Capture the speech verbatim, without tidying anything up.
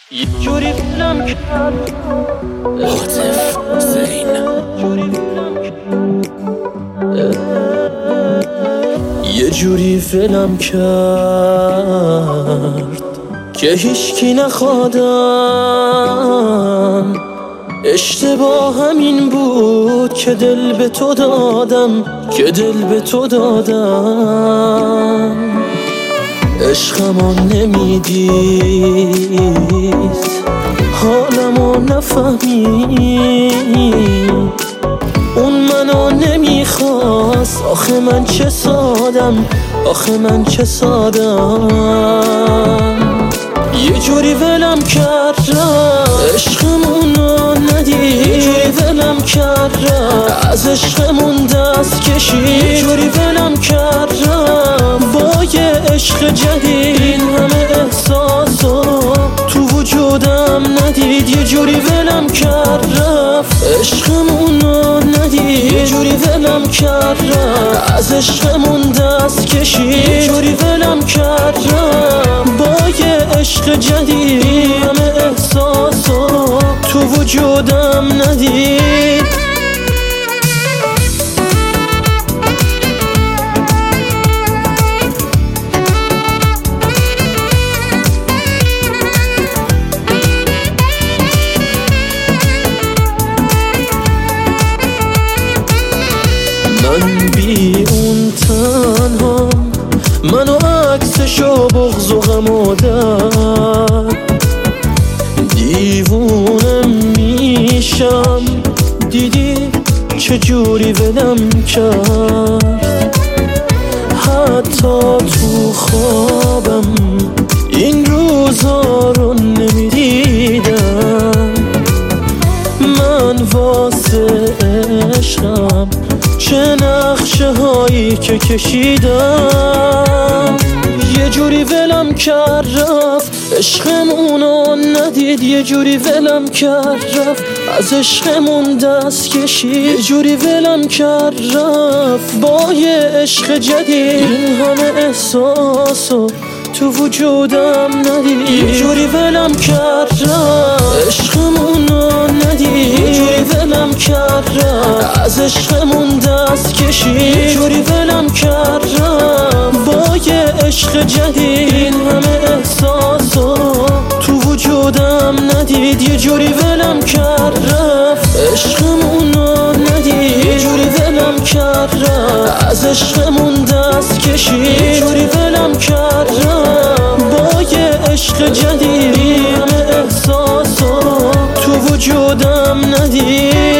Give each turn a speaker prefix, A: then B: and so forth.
A: یه جوری فیلم کرد
B: عاطف زین
A: یه جوری فیلم کرد که هیچکی نخوادم. اشتباه همین بود که دل به تو دادم، که دل به تو دادم. عشقمو نمیدید، حالمو نفهمید، اون منو نمیخواست. آخه من چه سادم، آخه من چه سادم. یه جوری ولم کردم، عشقمونو ندید. یه جوری ولم کردم، از عشقمون دست کشید. یه جوری ولم کردم با یه عشق جدید. این همه احساسو تو وجودم ندید. یه جوری ولم کردم، عشقمونو ندید. یه جوری ولم کردم، از عشقمون دست کشید. یه جوری ولم کردم با یه عشق جدید. همه احساسو تو وجودم ندید. من بی اون تنهام، منو عکسشو بغض و غم و درد. دیوونم میشم، دیدی چجوری ولم کرد. حتی تو خوابم این روزا رو نمیدیدم. من واسه عشقم چه نقشه هایی که کشیدم. یه جوری ولم کرد رفت، عشقمونو ندید. یه جوری ولم کرد رفت، از عشقمون دست کشید. یه جوری ولم کرد رفت با یه عشق جدید. این همه احساسو تو وجودم ندید. یه جوری ولم کرد رفت، عشقمونو ندید. یه جوری ولم کرد رفت، از عشقمون دست کشید. یه جوری ولم کرد رفت با یه عشق جدید. این همه احساسو تو وجودم ندید. یه جوری ولم کرد رفت، عشقمونو ندید. یه جوری ولم کرد رفت، از عشقمون دست کشید. یه جوری ولم کرد رفت با یه عشق جدید. همه احساسو تو وجودم ندید.